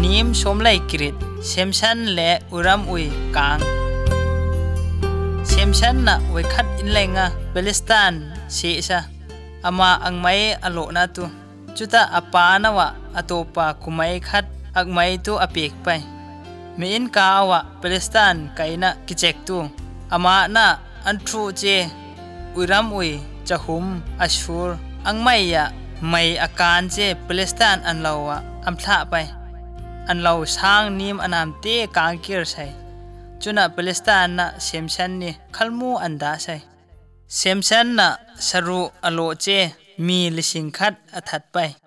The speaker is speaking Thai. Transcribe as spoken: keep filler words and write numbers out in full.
นิมชมไลกริดเชมชันและอุรัมอุยกางเชมชันน่ะไว้คัดอินเลงะเปเลสไตน์เชชะอามาอังไมอโลนาตุจุตาอปานาวะอโตปาคุไมคัดอักไมตุอเปกไปมีอินกาวะเปเลสไตน์ไกนะกิเจกตุอามานะอันทรูเจอุรัมอุยจะหุมอัชูรอังไมยะไม่อาการเจเปเลสไตน์อันเราอะอัมพละไปอันเราช่างนิมอนามเตกางกิรใช่จุนะเปเลสไตน์นะเชมชันนี่ขัลมูอันดาใช่เชมชันนะสรุอโลเจมีลิสิงคัดอัถัดไป